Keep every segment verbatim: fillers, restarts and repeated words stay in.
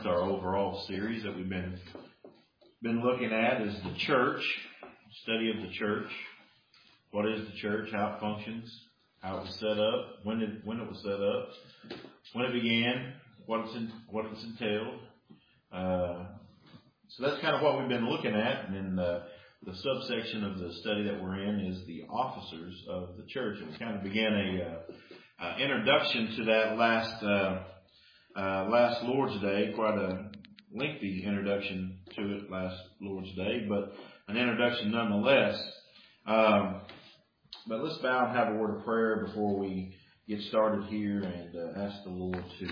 It's our overall series that we've been been looking at is the church, study of the church. What is the church? How it functions? How it was set up? When it when it was set up? When it began? What it's in, what it's entailed? Uh, so that's kind of what we've been looking at, and then uh, the subsection of the study that we're in is the officers of the church, and we kind of began a uh, uh, introduction to that last. Uh, Uh, last Lord's Day, quite a lengthy introduction to it last Lord's Day, but an introduction nonetheless. Um, but let's bow and have a word of prayer before we get started here and uh, ask the Lord to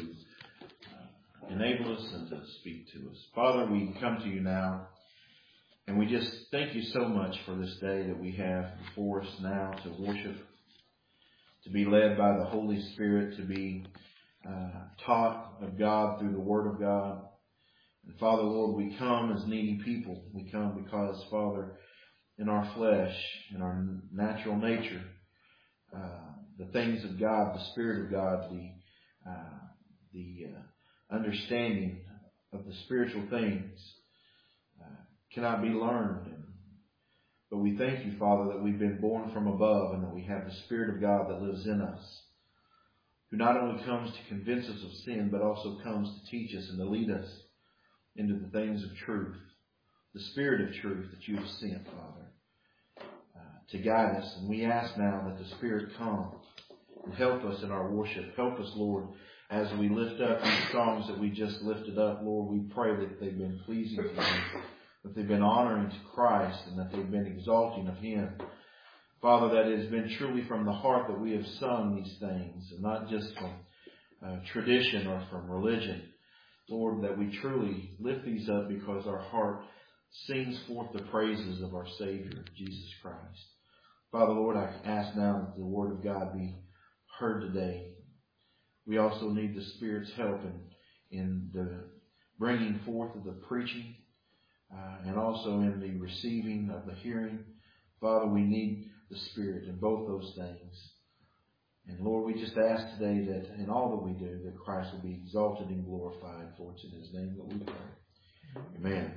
uh, enable us and to speak to us. Father, we come to you now, and we just thank you so much for this day that we have before us now to worship, to be led by the Holy Spirit, to be Uh, taught of God through the Word of God. And Father, Lord, we come as needy people. We come because, Father, in our flesh, in our natural nature, uh, the things of God, the Spirit of God, the uh, the uh, understanding of the spiritual things uh, cannot be learned. And, but we thank you, Father, that we've been born from above and that we have the Spirit of God that lives in us, who not only comes to convince us of sin, but also comes to teach us and to lead us into the things of truth, the Spirit of truth that you have sent, Father, uh, to guide us. And we ask now that the Spirit come and help us in our worship. Help us, Lord, as we lift up these songs that we just lifted up. Lord, we pray that they've been pleasing to you, that they've been honoring to Christ, and that they've been exalting of Him. Father, that it has been truly from the heart that we have sung these things, and not just from uh, tradition or from religion. Lord, that we truly lift these up because our heart sings forth the praises of our Savior, Jesus Christ. Father, Lord, I ask now that the Word of God be heard today. We also need the Spirit's help in, in the bringing forth of the preaching uh, and also in the receiving of the hearing. Father, we need the Spirit in both those things. And Lord, we just ask today that in all that we do, that Christ will be exalted and glorified. For it's in His name that we pray. Amen.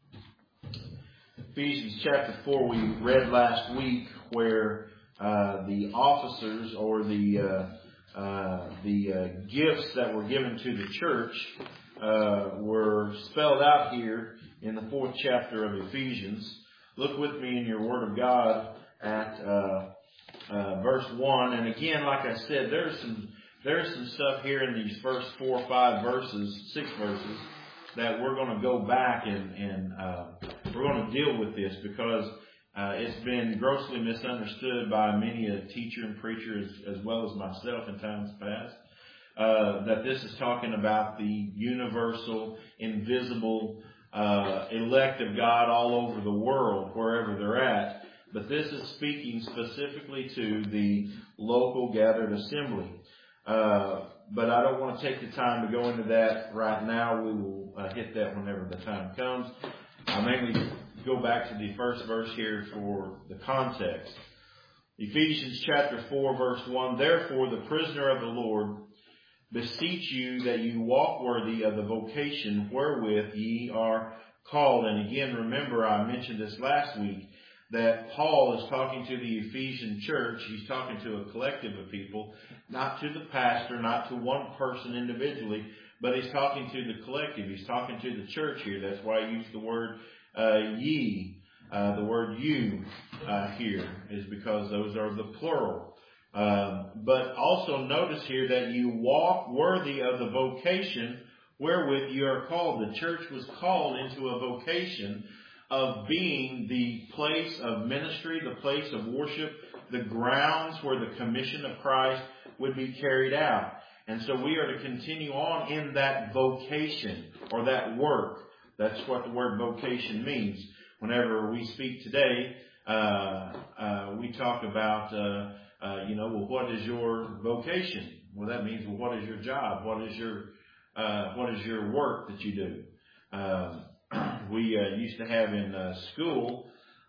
Ephesians chapter four, we read last week where uh, the officers or the uh, uh, the uh, gifts that were given to the church uh, were spelled out here in the fourth chapter of Ephesians. Look with me in your Word of God at uh, uh, verse one. And again, like I said, there's some there's some stuff here in these first four or five verses, six verses, that we're going to go back and, and uh, we're going to deal with this because uh, it's been grossly misunderstood by many a teacher and preacher as, as well as myself in times past. Uh, that this is talking about the universal, invisible uh, elect of God all over the world, wherever they're at. But this is speaking specifically to the local gathered assembly. Uh, but I don't want to take the time to go into that right now. We will uh, hit that whenever the time comes. I'll mainly go back to the first verse here for the context. Ephesians chapter four, verse one. Therefore, the prisoner of the Lord, beseech you that you walk worthy of the vocation wherewith ye are called. And again, remember, I mentioned this last week, that Paul is talking to the Ephesian church. He's talking to a collective of people, not to the pastor, not to one person individually, but he's talking to the collective. He's talking to the church here. That's why I use the word uh, ye. Uh, the word you uh, here is because those are the plural. Um, but also notice here that you walk worthy of the vocation wherewith you are called. The church was called into a vocation of being the place of ministry, the place of worship, the grounds where the commission of Christ would be carried out. And so we are to continue on in that vocation or that work. That's what the word vocation means. Whenever we speak today, uh, uh, we talk about, uh, uh, you know, well, what is your vocation? Well, that means, well, what is your job? What is your, uh, what is your work that you do? Um, we uh, used to have in uh, school,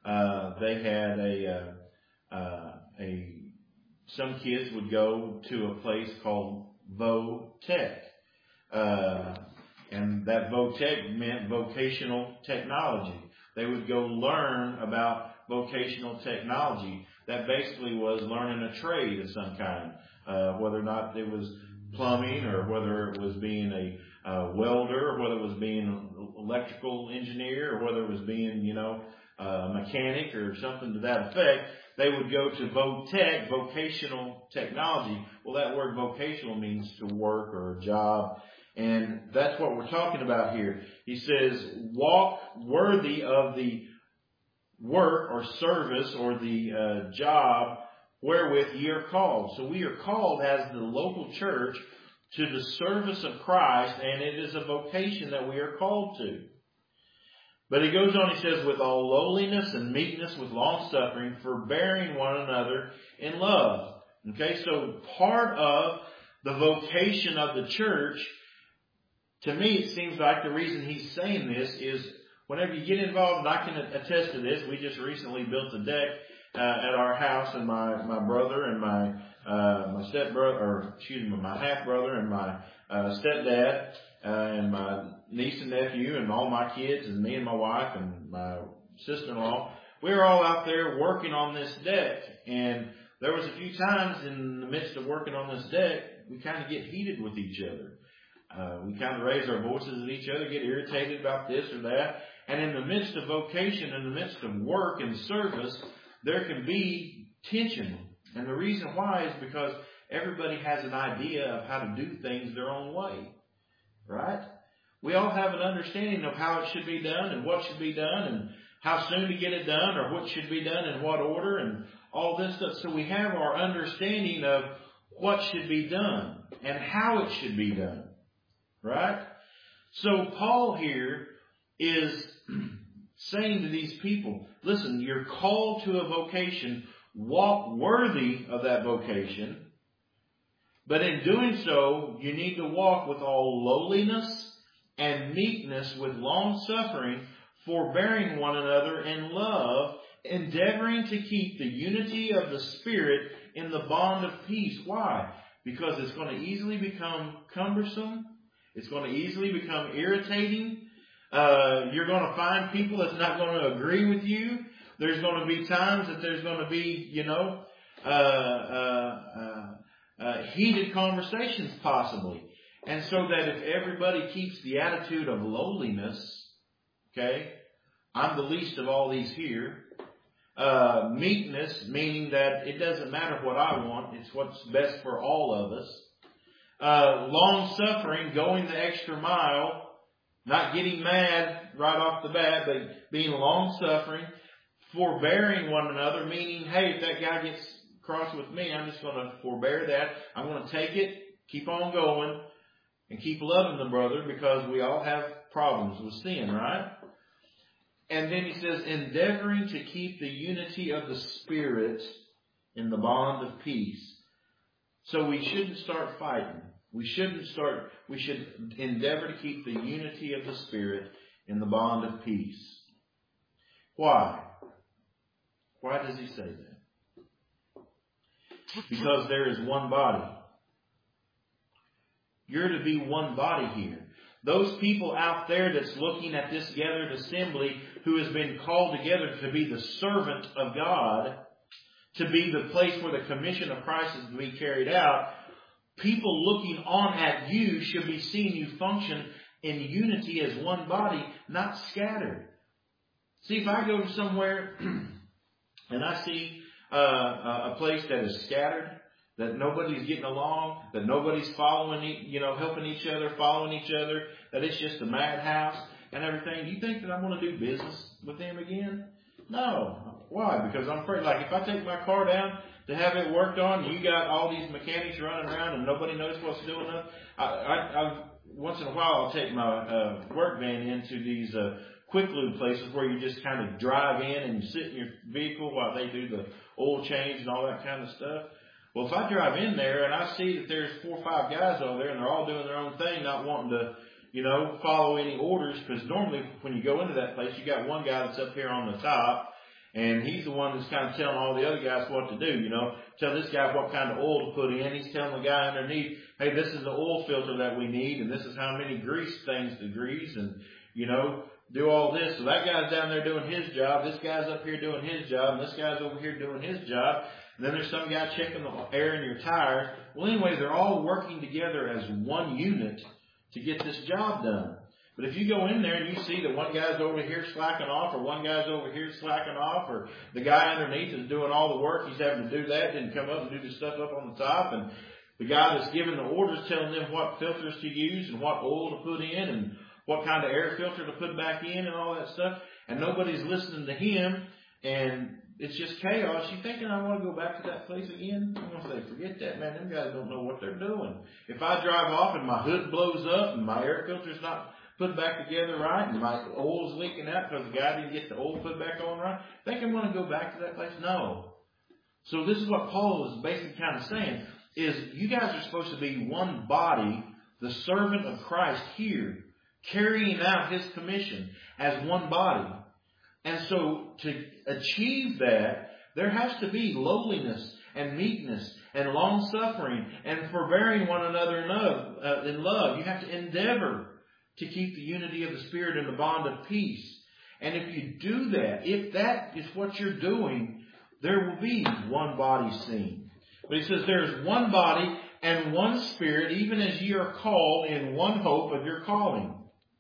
uh, they had a, uh, uh, a, some kids would go to a place called Vo Tech. Uh, and that as VOTech meant vocational technology. They would go learn about vocational technology. That basically was learning a trade of some kind, uh, whether or not it was plumbing or whether it was being a uh, welder or whether it was being an electrical engineer or whether it was being, you know, a mechanic or something to that effect. They would go to VOTech, vocational technology. Well, that word vocational means to work or a job. And that's what we're talking about here. He says, walk worthy of the work or service or the uh, job wherewith ye are called. So we are called as the local church to the service of Christ, and it is a vocation that we are called to. But he goes on, he says, with all lowliness and meekness, with long suffering, forbearing one another in love. Okay, so part of the vocation of the church, to me it seems like the reason he's saying this is whenever you get involved, and I can attest to this, we just recently built a deck uh, at our house, and my, my brother and my uh, my stepbrother, or excuse me, my half brother and my uh, stepdad uh, and my niece and nephew and all my kids and me and my wife and my sister-in-law, we were all out there working on this deck. And there was a few times in the midst of working on this deck, we kind of get heated with each other. Uh, we kind of raise our voices at each other, get irritated about this or that. And in the midst of vocation, in the midst of work and service, there can be tension. And the reason why is because everybody has an idea of how to do things their own way. Right? We all have an understanding of how it should be done and what should be done and how soon to get it done or what should be done in what order and all this stuff. So we have our understanding of what should be done and how it should be done. Right? So Paul here is saying to these people, listen, you're called to a vocation, walk worthy of that vocation, but in doing so, you need to walk with all lowliness and meekness, with long suffering, forbearing one another in love, endeavoring to keep the unity of the Spirit in the bond of peace. Why? Because it's going to easily become cumbersome. It's going to easily become irritating. Uh, you're going to find people that's not going to agree with you. There's going to be times that there's going to be, you know, uh, uh, uh, uh, heated conversations possibly. And so that if everybody keeps the attitude of lowliness, okay, I'm the least of all these here. Uh, meekness, meaning that it doesn't matter what I want, it's what's best for all of us. Uh, long suffering, going the extra mile, not getting mad right off the bat, but being long suffering, forbearing one another, meaning, hey, if that guy gets cross with me, I'm just going to forbear that. I'm going to take it, keep on going, and keep loving the brother, because we all have problems with sin, right? And then he says, endeavoring to keep the unity of the Spirit in the bond of peace. So we shouldn't start fighting. We shouldn't start, we should endeavor to keep the unity of the Spirit in the bond of peace. Why? Why does he say that? Because there is one body. You're to be one body here. Those people out there that's looking at this gathered assembly who has been called together to be the servant of God, to be the place where the commission of Christ is to be carried out, people looking on at you should be seeing you function in unity as one body, not scattered. See, if I go to somewhere and I see uh, a place that is scattered, that nobody's getting along, that nobody's following, you know, helping each other, following each other, that it's just a madhouse and everything, do you think that I'm going to do business with them again? No. Why? Because I'm afraid, like, if I take my car down to have it worked on, you got all these mechanics running around and nobody knows what's doing it. I, I, I've, once in a while I'll take my uh, work van into these uh, quick lube places where you just kind of drive in and sit in your vehicle while they do the oil change and all that kind of stuff. Well, if I drive in there and I see that there's four or five guys over there and they're all doing their own thing, not wanting to, you know, follow any orders, because normally when you go into that place, you got one guy that's up here on the top And he's the one that's kind of telling all the other guys what to do, you know. Tell this guy what kind of oil to put in. He's telling the guy underneath, hey, this is the oil filter that we need, and this is how many grease things to grease, and, you know, do all this. So that guy's down there doing his job. This guy's up here doing his job, and this guy's over here doing his job. And then there's some guy checking the air in your tires. Well, anyway, they're all working together as one unit to get this job done. But if you go in there and you see that one guy's over here slacking off, or one guy's over here slacking off, or the guy underneath is doing all the work, he's having to do that, didn't come up and do the stuff up on the top, and the guy that's giving the orders telling them what filters to use and what oil to put in and what kind of air filter to put back in and all that stuff, and nobody's listening to him, and it's just chaos. You thinking I want to go back to that place again? I'm going to say, forget that, man. Them guys don't know what they're doing. If I drive off and my hood blows up and my air filter's not put back together right and my oil's leaking out because the guy didn't get the oil put back on right, think I'm going to go back to that place? No. So this is what Paul is basically kind of saying, is you guys are supposed to be one body, the servant of Christ here, carrying out his commission as one body. And so to achieve that, there has to be lowliness and meekness and long-suffering and forbearing one another in love, uh, in love. You have to endeavor to keep the unity of the Spirit in the bond of peace. And if you do that, if that is what you're doing, there will be one body seen. But he says there is one body and one Spirit, even as ye are called in one hope of your calling.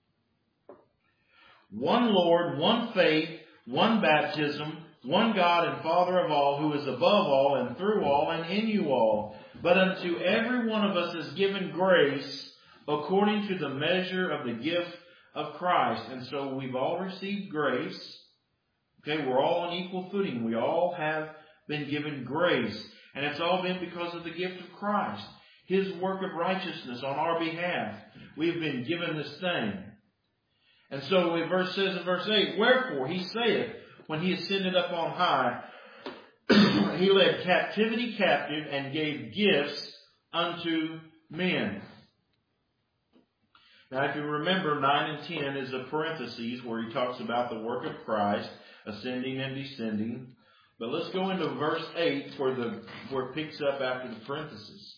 One Lord, one faith, one baptism, one God and Father of all, who is above all and through all and in you all. But unto every one of us is given grace according to the measure of the gift of Christ. And so we've all received grace. Okay, we're all on equal footing. We all have been given grace. And it's all been because of the gift of Christ. His work of righteousness on our behalf. We've been given this thing. And so the verse says in verse eight, wherefore he saith, when he ascended up on high, he led captivity captive and gave gifts unto men. Now if you remember, nine and ten is a parenthesis where he talks about the work of Christ, ascending and descending. But let's go into verse eight where the where it picks up after the parenthesis.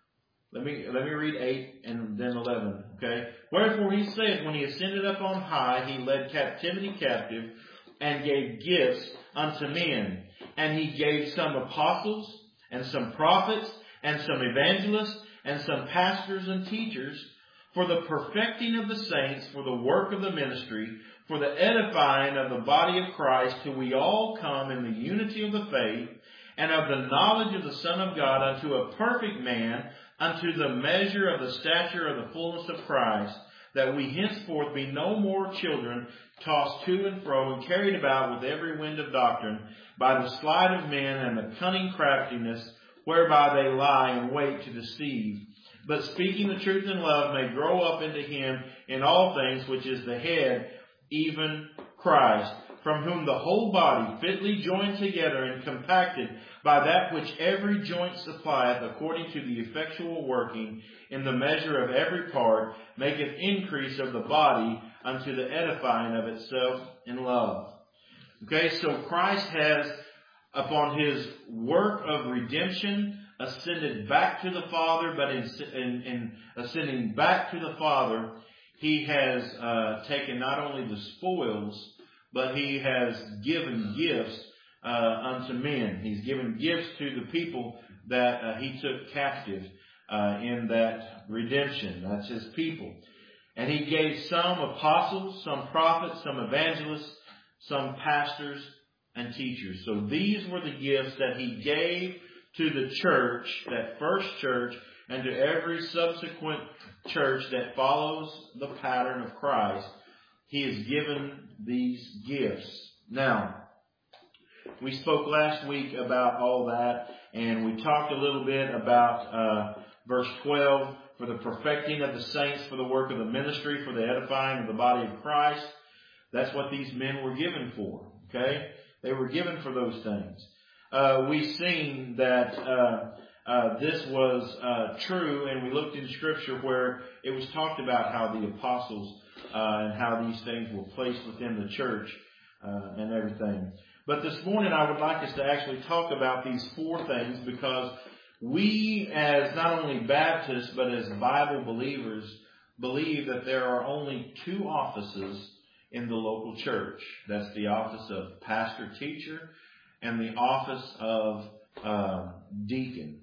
Let me let me read eight and then eleven. Okay. Wherefore he said, when he ascended up on high, he led captivity captive and gave gifts unto men. And he gave some apostles and some prophets and some evangelists and some pastors and teachers for the perfecting of the saints, for the work of the ministry, for the edifying of the body of Christ, till we all come in the unity of the faith and of the knowledge of the Son of God, unto a perfect man, unto the measure of the stature of the fullness of Christ, that we henceforth be no more children, tossed to and fro and carried about with every wind of doctrine, by the sleight of men and the cunning craftiness whereby they lie in wait to deceive. But speaking the truth in love may grow up into him in all things, which is the head, even Christ, from whom the whole body, fitly joined together and compacted by that which every joint supplieth, according to the effectual working in the measure of every part, maketh increase of the body unto the edifying of itself in love. Okay, so Christ has, upon his work of redemption, ascended back to the Father, but in, in, in ascending back to the Father, he has uh, taken not only the spoils, but he has given gifts uh, unto men. He's given gifts to the people that uh, he took captive uh, in that redemption. That's his people. And he gave some apostles, some prophets, some evangelists, some pastors and teachers. So these were the gifts that he gave to the church, that first church, and to every subsequent church that follows the pattern of Christ. He has given these gifts. Now, we spoke last week about all that, and we talked a little bit about uh, verse twelve, for the perfecting of the saints, for the work of the ministry, for the edifying of the body of Christ. That's what these men were given for. Okay? They were given for those things. Uh, we've seen that uh, uh, this was uh, true, and we looked in Scripture where it was talked about how the apostles uh, and how these things were placed within the church uh, and everything. But this morning I would like us to actually talk about these four things, because we, as not only Baptists but as Bible believers, believe that there are only two offices in the local church. That's the office of pastor-teacher and the office of uh, deacon.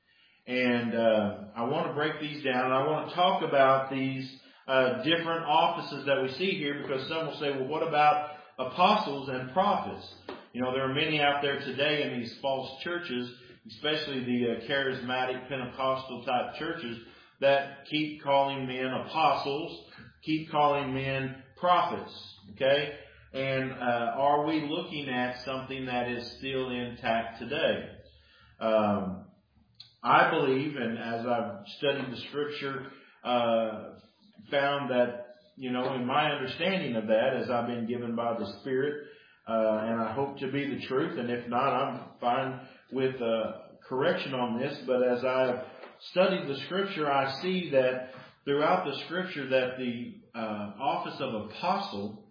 And uh, I want to break these down, and I want to talk about these uh, different offices that we see here, because some will say, well, what about apostles and prophets? You know, there are many out there today in these false churches, especially the uh, charismatic Pentecostal type churches, that keep calling men apostles, keep calling men prophets. Okay? And uh, are we looking at something that is still intact today? Um, I believe, and as I've studied the Scripture, uh, found that, you know, in my understanding of that, as I've been given by the Spirit, uh, and I hope to be the truth, and if not, I'm fine with uh, correction on this, but as I've studied the Scripture, I see that throughout the Scripture that the uh, office of apostle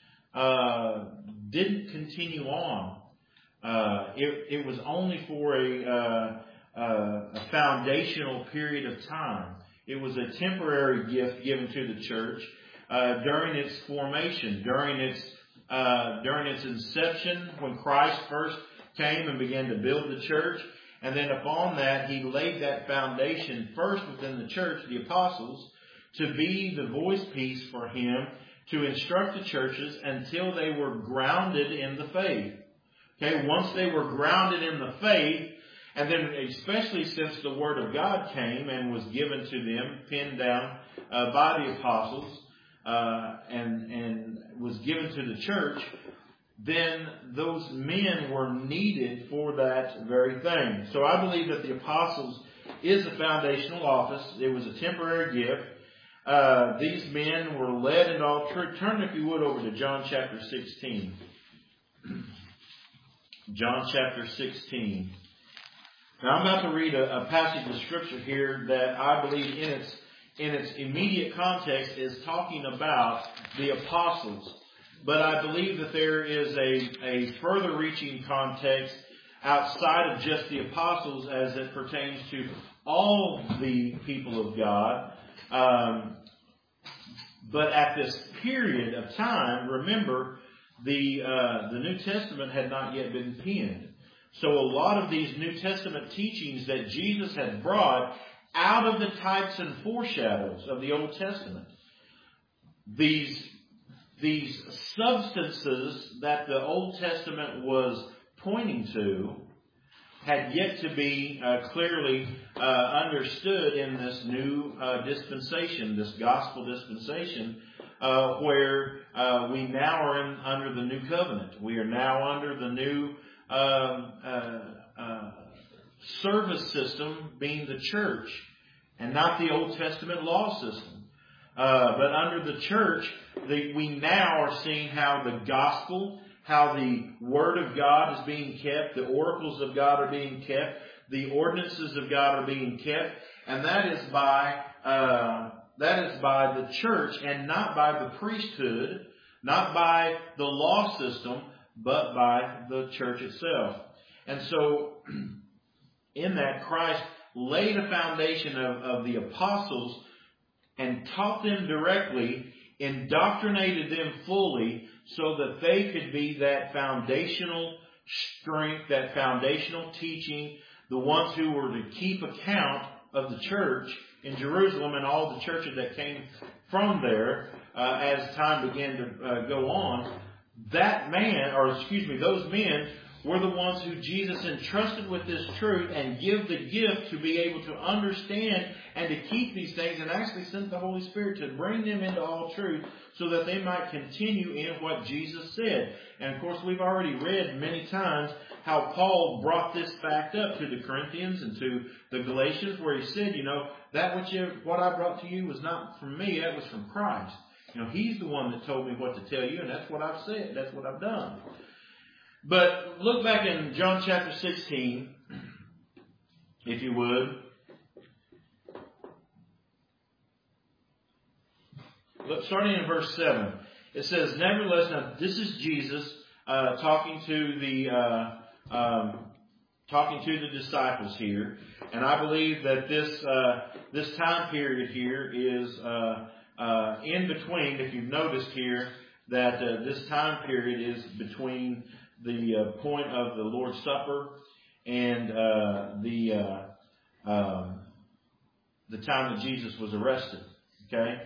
uh, didn't continue on. Uh, it, it was only for a, uh, uh, a foundational period of time. It was a temporary gift given to the church uh, during its formation, during its uh, during its inception, when Christ first came and began to build the church. And then upon that, He laid that foundation first within the church, the apostles, to be the voice piece for Him to instruct the churches until they were grounded in the faith. Okay, once they were grounded in the faith, and then especially since the Word of God came and was given to them, pinned down uh, by the apostles, uh, and, and was given to the church, then those men were needed for that very thing. So I believe that the apostles is a foundational office. It was a temporary gift. Uh, these men were led into all truth. Turn, if you would, over to John chapter sixteen. John chapter sixteen. Now I'm about to read a, a passage of Scripture here that I believe in its in its immediate context is talking about the apostles. But I believe that there is a, a further reaching context outside of just the apostles as it pertains to all the people of God. Um, but at this period of time, remember, the uh, the New Testament had not yet been penned. So a lot of these New Testament teachings that Jesus had brought out of the types and foreshadows of the Old Testament, these These substances that the Old Testament was pointing to had yet to be uh, clearly uh, understood in this new uh, dispensation, this gospel dispensation, uh, where uh, we now are in, under the new covenant. We are now under the new uh, uh, uh, service system, being the church, and not the Old Testament law system. Uh, but under the church, the, we now are seeing how the gospel, how the Word of God is being kept, the oracles of God are being kept, the ordinances of God are being kept, and that is by uh, that is by the church, and not by the priesthood, not by the law system, but by the church itself. And so, in that, Christ laid a foundation of, of the apostles and taught them directly, indoctrinated them fully, so that they could be that foundational strength, that foundational teaching, the ones who were to keep account of the church in Jerusalem and all the churches that came from there uh, as time began to uh, go on. That man, or excuse me, those men were the ones who Jesus entrusted with this truth and give the gift to be able to understand and to keep these things, and actually sent the Holy Spirit to bring them into all truth so that they might continue in what Jesus said. And of course, we've already read many times how Paul brought this fact up to the Corinthians and to the Galatians, where he said, you know, that which you, what I brought to you was not from me, that was from Christ. You know, He's the one that told me what to tell you, and that's what I've said, that's what I've done. But look back in John chapter sixteen, if you would. Look, starting in verse seven. It says, nevertheless, now this is Jesus uh, talking to the uh, um, talking to the disciples here, and I believe that this uh, this time period here is uh, uh, in between. If you've noticed here, that uh, this time period is between the uh, point of the Lord's Supper and uh, the uh, um, the time that Jesus was arrested. Okay.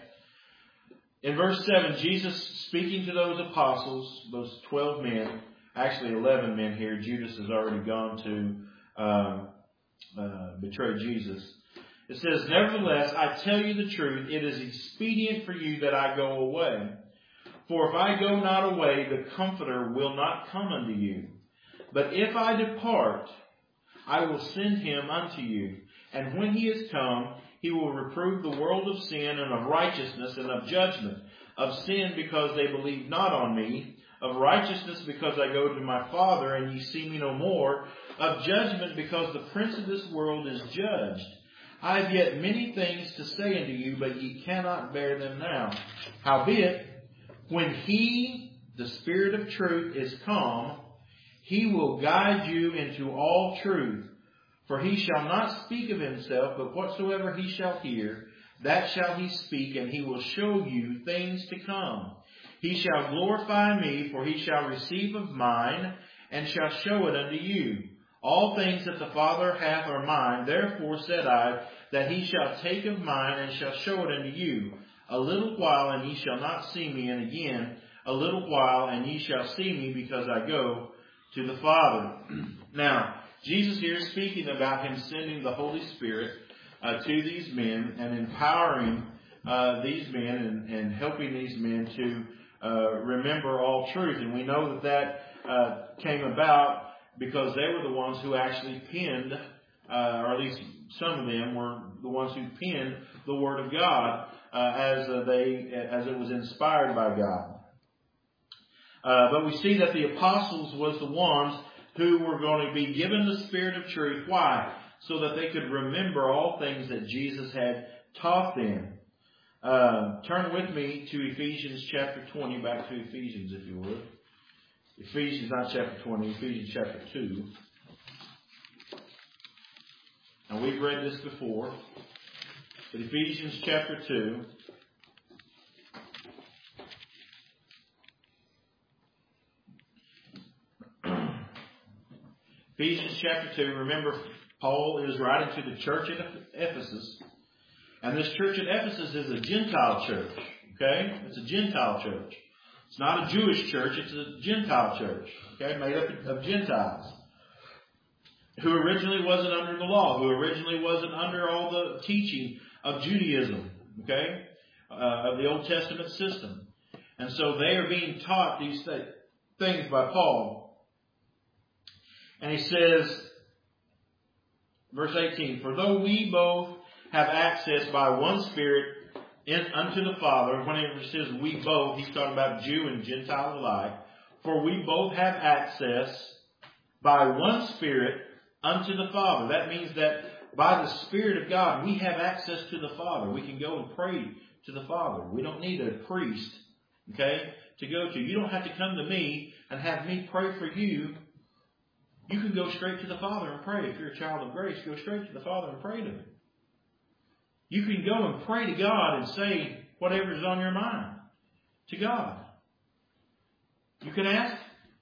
In verse seven, Jesus speaking to those apostles, those twelve men, actually eleven men here. Judas has already gone to um, uh, betray Jesus. It says, "Nevertheless, I tell you the truth, it is expedient for you that I go away. For if I go not away, the Comforter will not come unto you. But if I depart, I will send him unto you. And when he is come, he will reprove the world of sin and of righteousness and of judgment. Of sin, because they believe not on me. Of righteousness, because I go to my Father, and ye see me no more. Of judgment, because the prince of this world is judged. I have yet many things to say unto you, but ye cannot bear them now. Howbeit, when he, the Spirit of truth, is come, he will guide you into all truth. For he shall not speak of himself, but whatsoever he shall hear, that shall he speak, and he will show you things to come. He shall glorify me, for he shall receive of mine, and shall show it unto you. All things that the Father hath are mine. Therefore said I, that he shall take of mine, and shall show it unto you. A little while, and ye shall not see me, and again, a little while, and ye shall see me, because I go to the Father." Now, Jesus here is speaking about him sending the Holy Spirit uh, to these men and empowering uh, these men and, and helping these men to uh, remember all truth. And we know that that uh, came about because they were the ones who actually penned, uh, or at least some of them were the ones who penned the Word of God uh, as uh, they as it was inspired by God. Uh, but we see that the apostles was the ones who were going to be given the Spirit of truth. Why? So that they could remember all things that Jesus had taught them. Uh, turn with me to Ephesians chapter twenty, back to Ephesians if you would. Ephesians, not chapter twenty, Ephesians chapter two. Now we've read this before, but Ephesians chapter two. Ephesians chapter two, remember Paul is writing to the church at Ephesus. And this church at Ephesus is a Gentile church. Okay? It's a Gentile church. It's not a Jewish church, it's a Gentile church. Okay? Made up of Gentiles. Who originally wasn't under the law. Who originally wasn't under all the teaching of Judaism. Okay? Uh, of the Old Testament system. And so they are being taught these th- things by Paul. And he says, verse eighteen, "For though we both have access by one Spirit in, unto the Father," whenever it says we both, he's talking about Jew and Gentile alike. "For we both have access by one Spirit unto the Father." That means that by the Spirit of God, we have access to the Father. We can go and pray to the Father. We don't need a priest, okay, to go to. You don't have to come to me and have me pray for you. You can go straight to the Father and pray. If you're a child of grace, go straight to the Father and pray to Him. You can go and pray to God and say whatever is on your mind to God. You can ask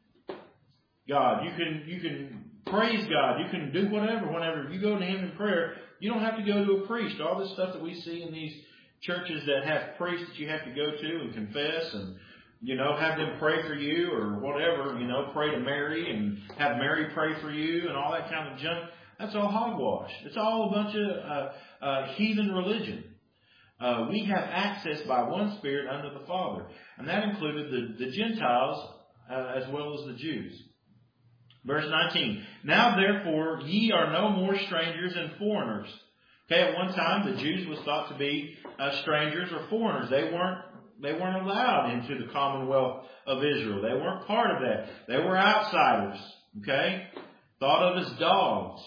God. You can you can praise God. You can do whatever whenever you go to Him in prayer. You don't have to go to a priest. All this stuff that we see in these churches that have priests that you have to go to and confess and, you know, have them pray for you or whatever, you know, pray to Mary and have Mary pray for you and all that kind of junk. That's all hogwash. It's all a bunch of uh, uh, heathen religion. Uh, we have access by one Spirit unto the Father. And that included the, the Gentiles uh, as well as the Jews. Verse nineteen, "Now therefore ye are no more strangers and foreigners." Okay, at one time the Jews was thought to be uh, strangers or foreigners. They weren't They weren't allowed into the commonwealth of Israel. They weren't part of that. They were outsiders. Okay? Thought of as dogs.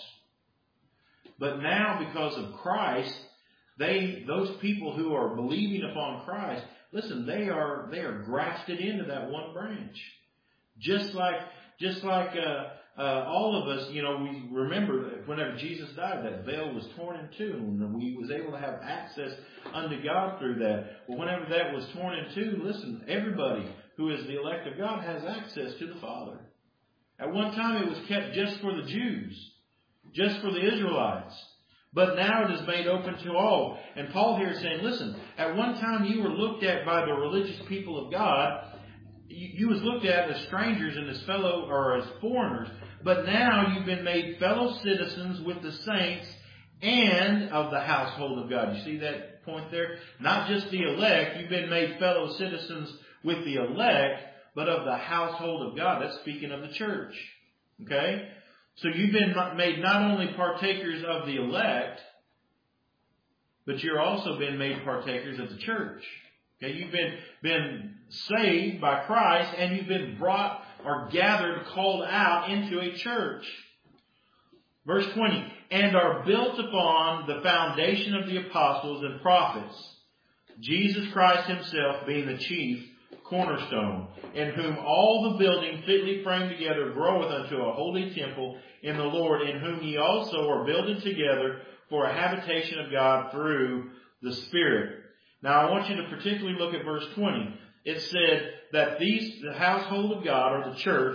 But now, because of Christ, they those people who are believing upon Christ, listen, they are they are grafted into that one branch. Just like, just like, uh, Uh, all of us, you know, we remember that whenever Jesus died, that veil was torn in two, and we was able to have access unto God through that. Well, whenever that was torn in two, listen, everybody who is the elect of God has access to the Father. At one time, it was kept just for the Jews, just for the Israelites. But now it is made open to all. And Paul here is saying, listen, at one time you were looked at by the religious people of God. You, you was looked at as strangers and as fellow, or as foreigners. But now you've been made fellow citizens with the saints and of the household of God. You see that point there? Not just the elect. You've been made fellow citizens with the elect, but of the household of God. That's speaking of the church. Okay? So you've been made not only partakers of the elect, but you're also been made partakers of the church. Okay? You've been, been saved by Christ, and you've been brought or gathered, called out into a church. Verse twenty, and are built upon the foundation of the apostles and prophets, Jesus Christ himself being the chief cornerstone, in whom all the building fitly framed together groweth unto a holy temple in the Lord, in whom ye also are builded together for a habitation of God through the Spirit. Now I want you to particularly look at verse twenty. It said that these, the household of God, or the church,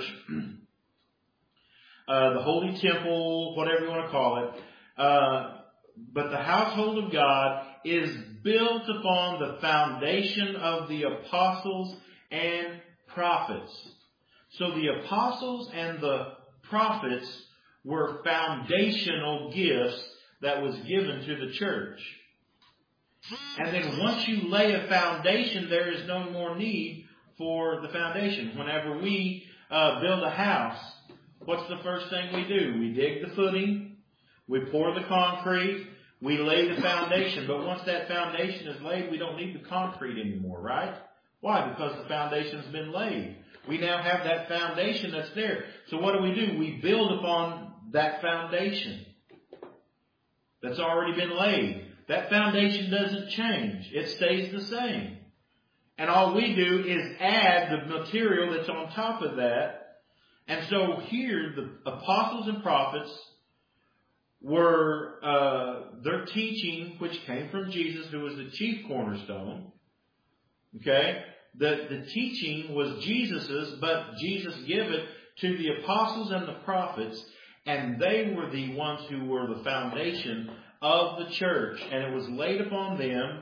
uh, the holy temple, whatever you want to call it, uh, but the household of God is built upon the foundation of the apostles and prophets. So the apostles and the prophets were foundational gifts that was given to the church. And then once you lay a foundation, there is no more need for the foundation. Whenever we uh, build a house, what's the first thing we do? We dig the footing, we pour the concrete, we lay the foundation. But once that foundation is laid, we don't need the concrete anymore, right? Why? Because the foundation's been laid. We now have that foundation that's there. So what do we do? We build upon that foundation that's already been laid. That foundation doesn't change. It stays the same. And all we do is add the material that's on top of that. And so here, the apostles and prophets were, uh, their teaching, which came from Jesus, who was the chief cornerstone. Okay? The, the teaching was Jesus's, but Jesus gave it to the apostles and the prophets, and they were the ones who were the foundation of the church, and it was laid upon them.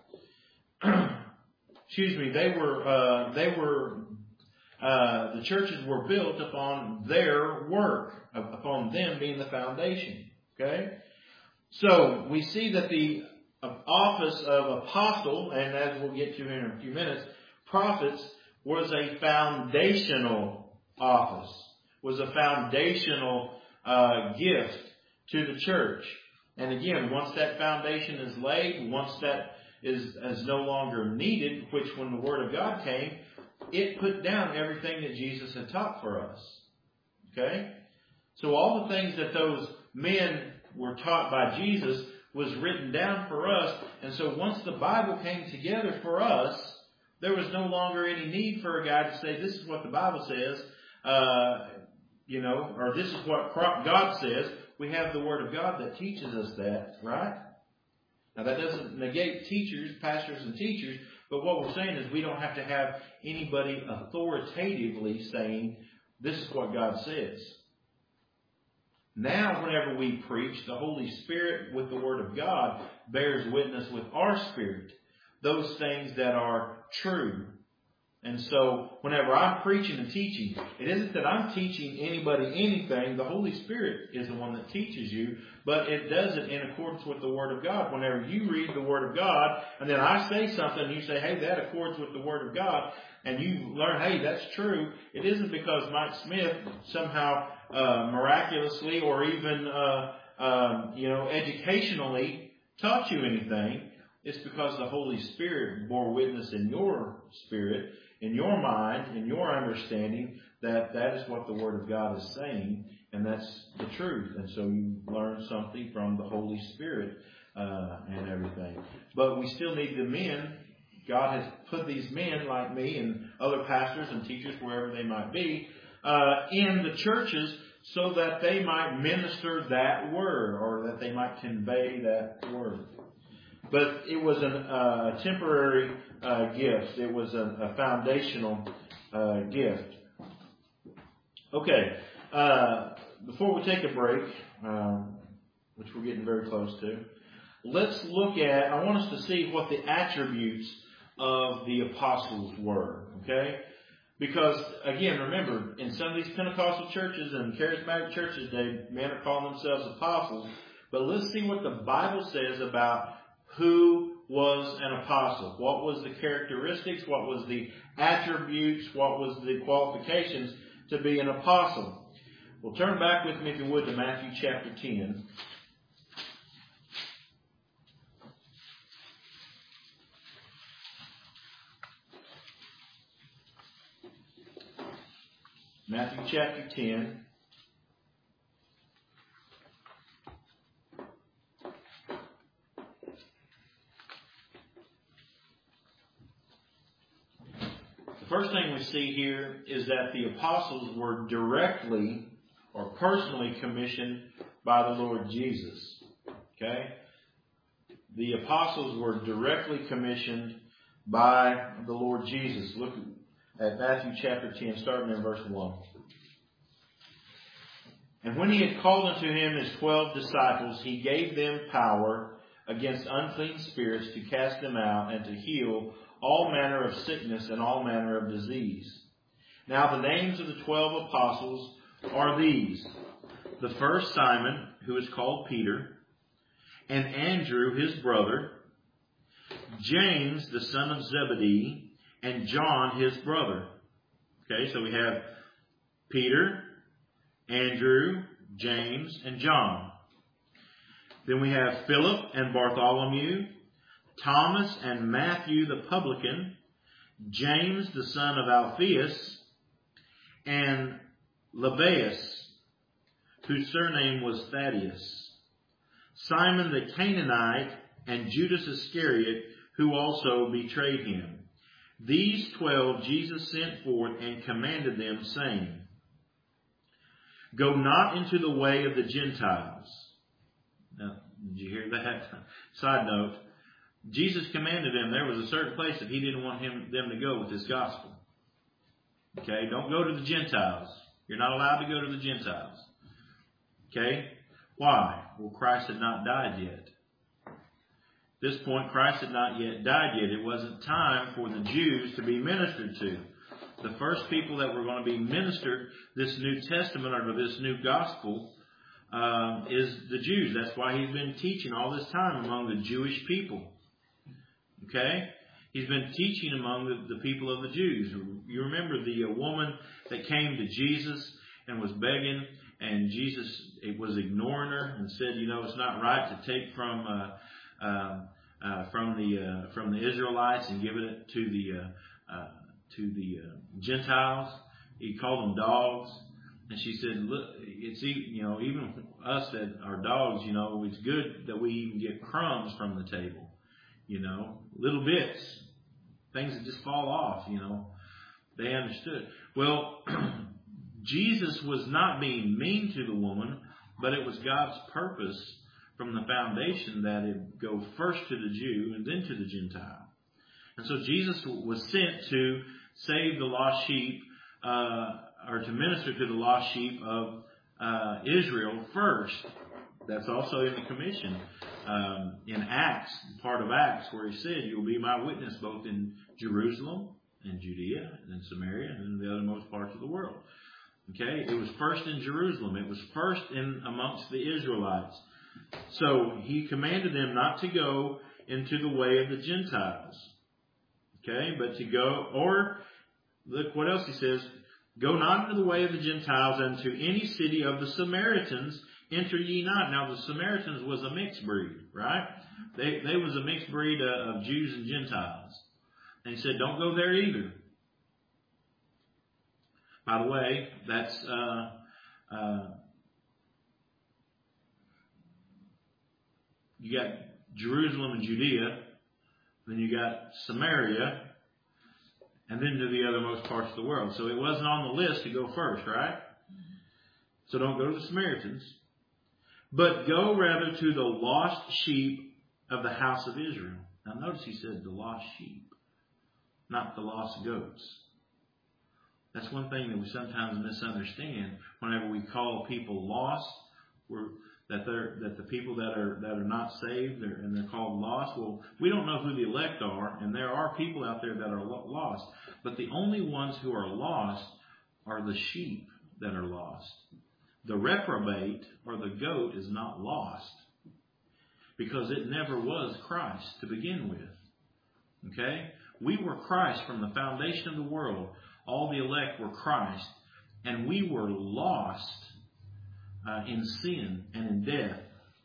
Excuse me. They were. Uh, they were. Uh, the churches were built upon their work, upon them being the foundation. Okay. So we see that the office of apostle, and as we'll get to in a few minutes, prophets, was a foundational office. Was a foundational uh, gift to the church. And again, once that foundation is laid, once that is, is no longer needed, which when the Word of God came, it put down everything that Jesus had taught for us. Okay? So all the things that those men were taught by Jesus was written down for us. And so once the Bible came together for us, there was no longer any need for a guy to say, this is what the Bible says, uh, you know, or this is what God says. We have the Word of God that teaches us that, right? Now that doesn't negate teachers, pastors and teachers, but what we're saying is we don't have to have anybody authoritatively saying, this is what God says. Now whenever we preach, the Holy Spirit with the Word of God bears witness with our spirit, those things that are true. And so whenever I'm preaching and teaching, it isn't that I'm teaching anybody anything. The Holy Spirit is the one that teaches you, but it does it in accordance with the Word of God. Whenever you read the Word of God, and then I say something, and you say, hey, that accords with the Word of God, and you learn, hey, that's true. It isn't because Mike Smith somehow uh, miraculously or even uh, um, you know, educationally taught you anything. It's because the Holy Spirit bore witness in your spirit, in your mind, in your understanding, that that is what the Word of God is saying, and that's the truth. And so you learn something from the Holy Spirit uh, and everything. But we still need the men God has put these men like me and other pastors and teachers, wherever they might be, uh, in the churches so that they might minister that word, or that they might convey that word. But it was an, uh, a temporary uh, gift. It was a, a foundational uh, gift. Okay, uh, before we take a break, um, which we're getting very close to, let's look at, I want us to see what the attributes of the apostles were, okay? Because, again, remember, in some of these Pentecostal churches and charismatic churches, they, men are calling themselves apostles. But let's see what the Bible says about who was an apostle. What was the characteristics? What was the attributes? What was the qualifications to be an apostle? Well, turn back with me, if you would, to Matthew chapter ten. Matthew chapter ten. The first thing we see here is that the apostles were directly or personally commissioned by the Lord Jesus. Okay? The apostles were directly commissioned by the Lord Jesus. Look at Matthew chapter ten, starting in verse one. And when he had called unto him his twelve disciples, he gave them power against unclean spirits to cast them out and to heal all manner of sickness and all manner of disease. Now the names of the twelve apostles are these: the first Simon, who is called Peter, and Andrew his brother, James the son of Zebedee, and John his brother. Okay, so we have Peter, Andrew, James, and John. Then we have Philip and Bartholomew, Thomas and Matthew the publican, James the son of Alphaeus, and Lebbaeus, whose surname was Thaddeus, Simon the Canaanite, and Judas Iscariot, who also betrayed him. These twelve Jesus sent forth and commanded them, saying, Go not into the way of the Gentiles. Now, did you hear that? Side note, Jesus commanded them, there was a certain place that he didn't want him, them to go with this gospel. Okay, don't go to the Gentiles. You're not allowed to go to the Gentiles. Okay, why? Well, Christ had not died yet. At this point, Christ had not yet died yet. It wasn't time for the Jews to be ministered to. The first people that were going to be ministered this New Testament or this new gospel um, is the Jews. That's why he's been teaching all this time among the Jewish people. Okay? He's been teaching among the, the people of the Jews. You remember the uh, woman that came to Jesus and was begging, and Jesus it was ignoring her and said, you know, it's not right to take from uh, uh, uh, from the uh, from the Israelites and give it to the uh, uh, to the uh, Gentiles. He called them dogs, and she said, "Look, it's you know even us that are dogs. You know, it's good that we even get crumbs from the table. You know, little bits, things that just fall off. You know, they understood. Well, Jesus was not being mean to the woman, but it was God's purpose from the foundation that it go first to the Jew and then to the Gentile. And so Jesus was sent to save the lost sheep, uh, or to minister to the lost sheep of uh, Israel first. That's also in the commission um, in Acts, part of Acts, where he said, "You will be my witness both in Jerusalem and Judea and in Samaria and in the othermost parts of the world." Okay, it was first in Jerusalem. It was first in amongst the Israelites. So he commanded them not to go into the way of the Gentiles. Okay, but to go, or look what else he says, "Go not into the way of the Gentiles, and to any city of the Samaritans enter ye not." Now the Samaritans was a mixed breed, right? They they was a mixed breed of Jews and Gentiles. And he said, don't go there either. By the way, that's uh, uh, you got Jerusalem and Judea. then you got Samaria, and then to the othermost parts of the world. So it wasn't on the list to go first, right? So don't go to the Samaritans. But go rather to the lost sheep of the house of Israel. Now notice he said the lost sheep, not the lost goats. That's one thing that we sometimes misunderstand. Whenever we call people lost, we're, that they're that the people that are that are not saved they're, and they're called lost. Well, we don't know who the elect are, and there are people out there that are lost. But the only ones who are lost are the sheep that are lost. The reprobate or the goat is not lost because it never was Christ to begin with. Okay? We were Christ from the foundation of the world. All the elect were Christ, and we were lost uh, in sin and in death.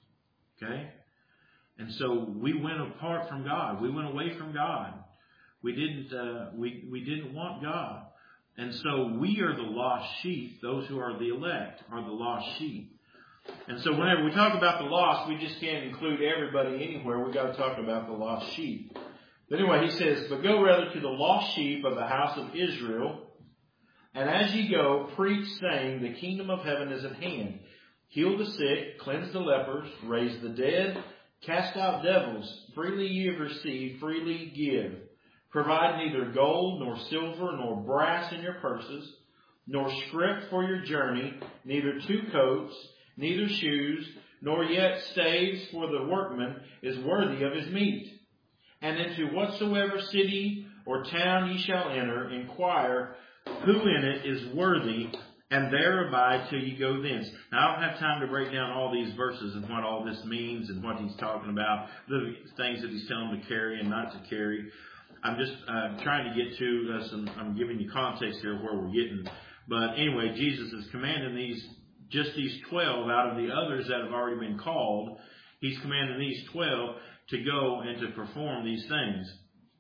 Okay? And so we went apart from God. We went away from God. We didn't. Uh, we we didn't want God. And so we are the lost sheep. Those who are the elect are the lost sheep. And so whenever we talk about the lost, we just can't include everybody anywhere. We've got to talk about the lost sheep. But anyway, he says, but go rather to the lost sheep of the house of Israel. And as ye go, preach, saying, the kingdom of heaven is at hand. Heal the sick, cleanse the lepers, raise the dead, cast out devils. Freely ye have received, freely give. Provide neither gold, nor silver, nor brass in your purses, nor scrip for your journey, neither two coats, neither shoes, nor yet staves, for the workman is worthy of his meat. And into whatsoever city or town ye shall enter, inquire who in it is worthy, and there abide till ye go thence. Now, I don't have time to break down all these verses and what all this means and what he's talking about, the things that he's telling them to carry and not to carry. I'm just uh, trying to get to uh, some, I'm giving you context here of where we're getting. But anyway, Jesus is commanding these, just these twelve out of the others that have already been called. He's commanding these twelve to go and to perform these things.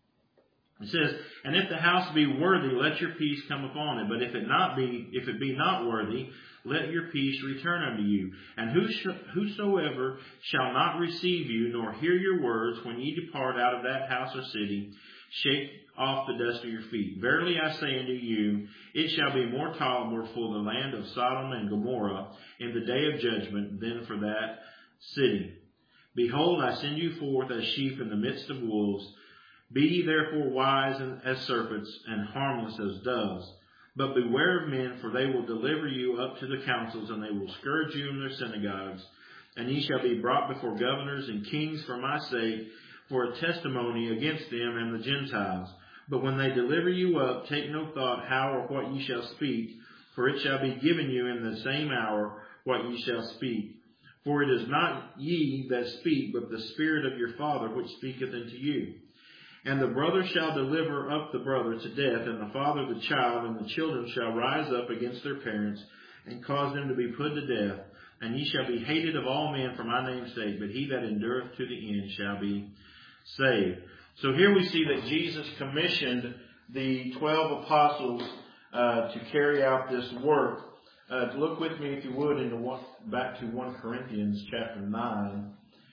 It says, and if the house be worthy, let your peace come upon it. But if it not be, if it be not worthy, let your peace return unto you. And whosoever shall not receive you, nor hear your words, when ye depart out of that house or city, shake off the dust of your feet. Verily I say unto you, it shall be more tolerable for the land of Sodom and Gomorrah in the day of judgment than for that city. Behold, I send you forth as sheep in the midst of wolves. Be ye therefore wise as serpents, and harmless as doves. But beware of men, for they will deliver you up to the councils, and they will scourge you in their synagogues. And ye shall be brought before governors and kings for my sake, for a testimony against them and the Gentiles. But when they deliver you up, take no thought how or what ye shall speak, for it shall be given you in the same hour what ye shall speak. For it is not ye that speak, but the Spirit of your Father which speaketh unto you. And the brother shall deliver up the brother to death, and the father the child, and the children shall rise up against their parents, and cause them to be put to death. And ye shall be hated of all men for my name's sake, but he that endureth to the end shall be saved. So here we see that Jesus commissioned the twelve apostles uh, to carry out this work. Uh, look with me, if you would, into one, back to First Corinthians chapter nine.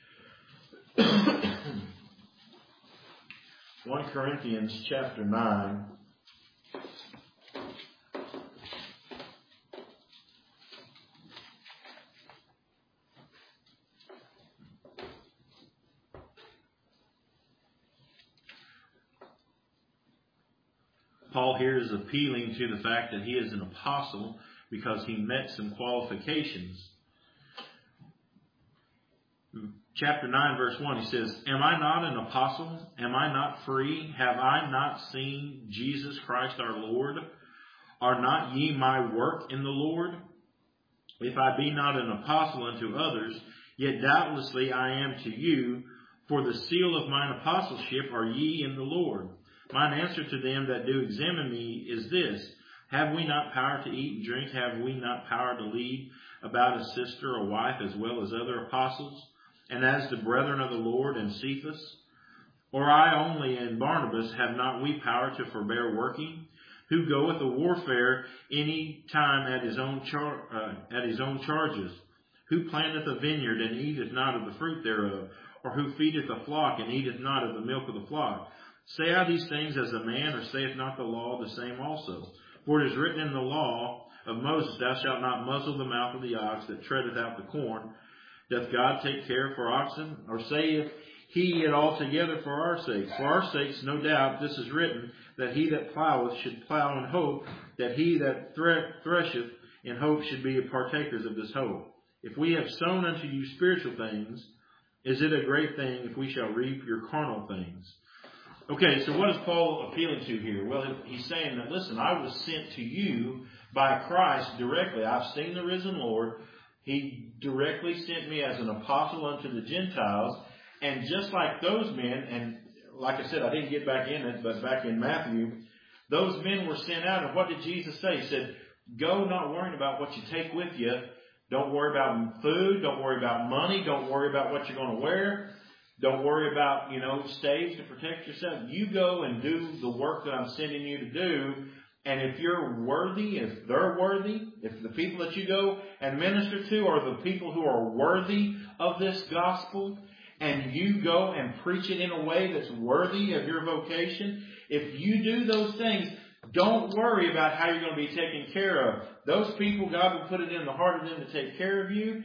First Corinthians chapter nine. Paul here is appealing to the fact that he is an apostle because he met some qualifications. Chapter nine, verse one, he says, Am I not an apostle? Am I not free? Have I not seen Jesus Christ our Lord? Are not ye my work in the Lord? If I be not an apostle unto others, yet doubtlessly I am to you, for the seal of mine apostleship are ye in the Lord. Mine answer to them that do examine me is this, Have we not power to eat and drink? Have we not power to lead about a sister or wife as well as other apostles? And as the brethren of the Lord and Cephas? Or I only and Barnabas, have not we power to forbear working? Who goeth a warfare any time at his own char- uh, at his own charges? Who planteth a vineyard and eateth not of the fruit thereof? or who feedeth the flock, and eateth not of the milk of the flock? Say I these things as a man, or saith not the law the same also? For it is written in the law of Moses, Thou shalt not muzzle the mouth of the ox that treadeth out the corn. Doth God take care for oxen? Or saith he it altogether for our sakes? For our sakes, no doubt, this is written, that he that ploweth should plow in hope, that he that thre- thresheth in hope should be partakers of this hope. If we have sown unto you spiritual things, is it a great thing if we shall reap your carnal things? Okay, so what is Paul appealing to here? Well, he's saying that, listen, I was sent to you by Christ directly. I've seen the risen Lord. He directly sent me as an apostle unto the Gentiles. And just like those men, and like I said, I didn't get back in it, but back in Matthew, those men were sent out. And what did Jesus say? He said, go not worrying about what you take with you. Don't worry about food. Don't worry about money. Don't worry about what you're going to wear. Don't worry about, you know, staves to protect yourself. You go and do the work that I'm sending you to do. And if you're worthy, if they're worthy, if the people that you go and minister to are the people who are worthy of this gospel, and you go and preach it in a way that's worthy of your vocation, if you do those things, don't worry about how you're going to be taken care of. Those people, God will put it in the heart of them to take care of you.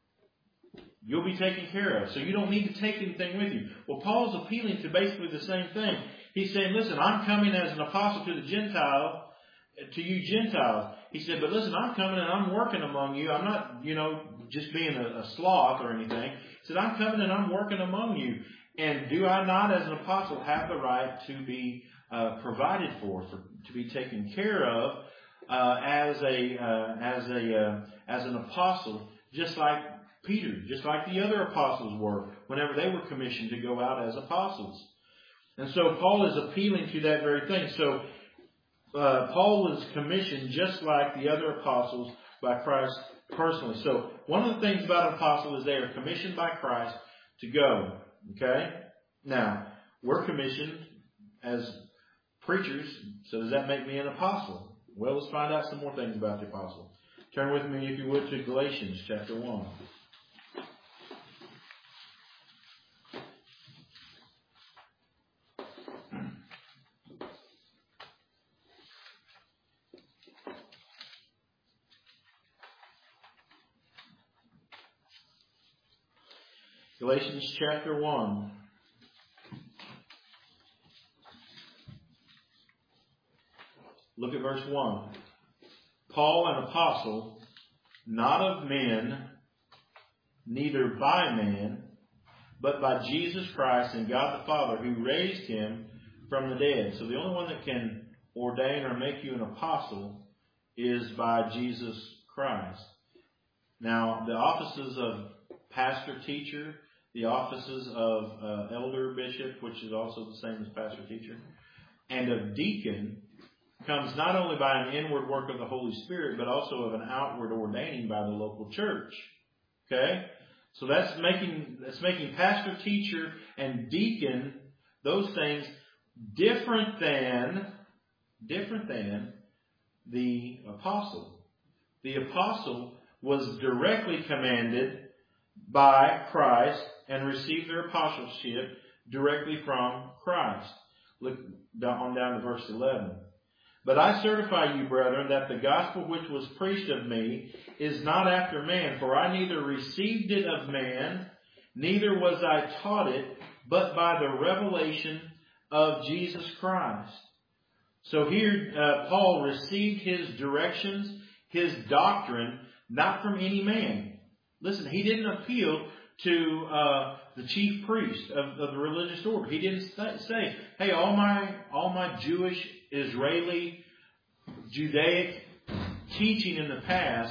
You'll be taken care of. So you don't need to take anything with you. Well, Paul's appealing to basically the same thing. He's saying, listen, I'm coming as an apostle to the Gentile, to you Gentiles. He said, but listen, I'm coming and I'm working among you. I'm not, you know, just being a, a sloth or anything. He said, I'm coming and I'm working among you. And do I not, as an apostle, have the right to be uh, provided for, for, to be taken care of uh, as a uh, as a uh, as an apostle, just like Peter, just like the other apostles were, whenever they were commissioned to go out as apostles. And so Paul is appealing to that very thing. So uh, Paul was commissioned just like the other apostles by Christ personally. So one of the things about an apostle is they are commissioned by Christ to go. Okay? Now, we're commissioned as preachers, so does that make me an apostle? Well, let's find out some more things about the apostle. Turn with me, if you would, to Galatians chapter one. Galatians chapter one. Look at verse one. Paul, an apostle, not of men, neither by man, but by Jesus Christ and God the Father, who raised him from the dead. So the only one that can ordain or make you an apostle is by Jesus Christ. Now, the offices of pastor, teacher, the offices of uh, elder, bishop, which is also the same as pastor, teacher, and of deacon comes not only by an inward work of the Holy Spirit, but also of an outward ordaining by the local church. Okay? So that's making that's making pastor, teacher, and deacon, those things, different than different than the apostle. The apostle was directly commanded by Christ and received their apostleship directly from Christ. Look on down to verse eleven. But I certify you, brethren, that the gospel which was preached of me is not after man, for I neither received it of man, neither was I taught it, but by the revelation of Jesus Christ. So here, uh, Paul received his directions, his doctrine, not from any man. Listen, he didn't appeal to uh, the chief priest of, of the religious order. He didn't say, hey, all my all my Jewish, Israeli, Judaic teaching in the past,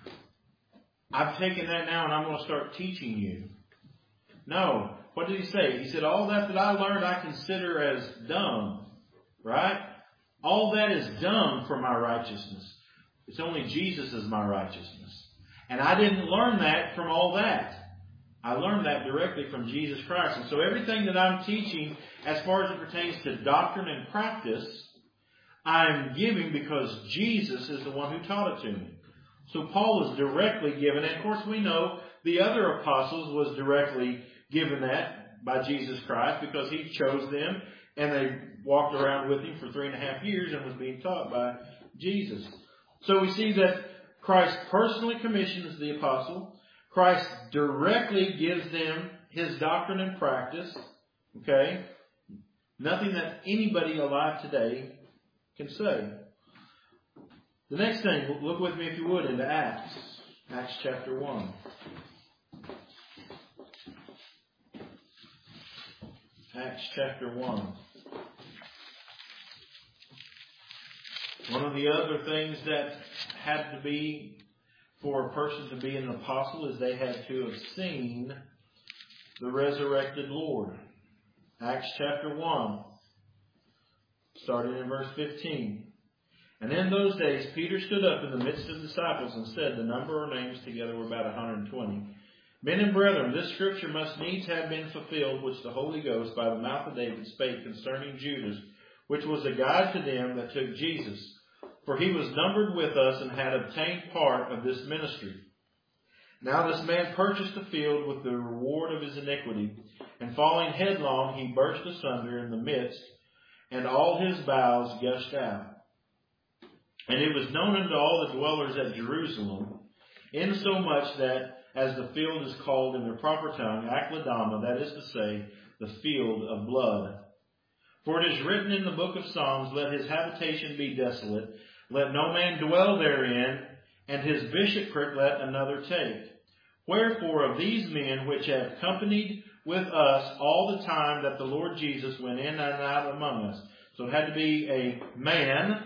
I've taken that now and I'm going to start teaching you. No. What did he say? He said, all that that I learned I consider as dung. Right? All that is dung for my righteousness. It's only Jesus is my righteousness. And I didn't learn that from all that. I learned that directly from Jesus Christ. And so everything that I'm teaching as far as it pertains to doctrine and practice, I'm giving because Jesus is the one who taught it to me. So Paul was directly given. And of course we know the other apostles was directly given that by Jesus Christ because He chose them and they walked around with Him for three and a half years and was being taught by Jesus. So we see that Christ personally commissions the apostle. Christ directly gives them His doctrine and practice. Okay? Nothing that anybody alive today can say. The next thing, look with me if you would into Acts. Acts chapter one. Acts chapter one. One of the other things that had to be for a person to be an apostle is they had to have seen the resurrected Lord. Acts chapter one, starting in verse fifteen. And in those days Peter stood up in the midst of the disciples and said, the number of names together were about one hundred twenty. Men and brethren, this scripture must needs have been fulfilled, which the Holy Ghost by the mouth of David spake concerning Judas, which was a guide to them that took Jesus. For he was numbered with us and had obtained part of this ministry. Now this man purchased a field with the reward of his iniquity, and falling headlong he burst asunder in the midst, and all his bowels gushed out. And it was known unto all the dwellers at Jerusalem, insomuch that, as the field is called in their proper tongue, Akladama, that is to say, the field of blood. For it is written in the book of Psalms, let his habitation be desolate, let no man dwell therein, and his bishopric let another take. Wherefore of these men which have companied with us all the time that the Lord Jesus went in and out among us. So it had to be a man,